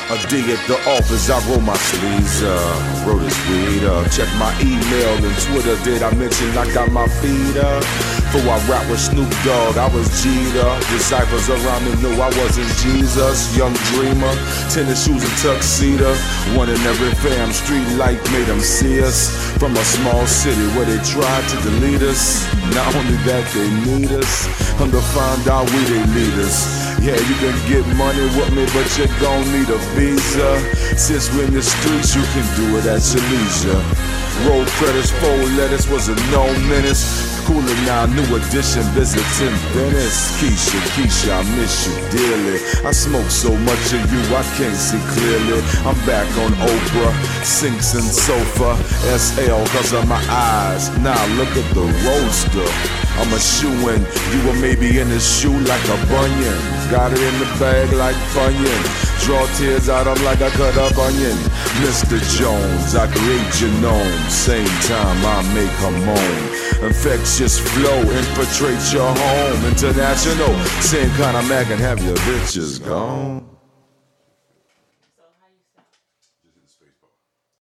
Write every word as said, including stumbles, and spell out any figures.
A day at the office, I roll my sleeves up, wrote his weed up, check my email and Twitter. Did I mention I got my feet up? Before I rap with Snoop Dogg, I was G'd up. Disciples around me knew I wasn't Jesus. Young dreamer, tennis shoes and tuxedo. One in every fam, street life made them see us. From a small city where they tried to delete us. Not only that, they need us. Come to find out we they leaders. Yeah, you can get money with me, but you gon' need a visa. Since we're in the streets, you can do it at your leisure. Roll credits, four letters was a no menace. Cooler now, new edition, visiting Venice. Keisha, Keisha, I miss you dearly. I smoke so much of you, I can't see clearly. I'm back on Oprah, sinks and sofa, S L cause of my eyes. Now look at the roadster. I'm a shoe-in, you were maybe in his shoe like a bunion. Got it in the bag like Funyun. Draw tears out of like I cut up onion. Mister Jones, I create genome. Same time I make her moan. Infectious flow, infiltrate your home. International, same kind of mag and have your bitches gone.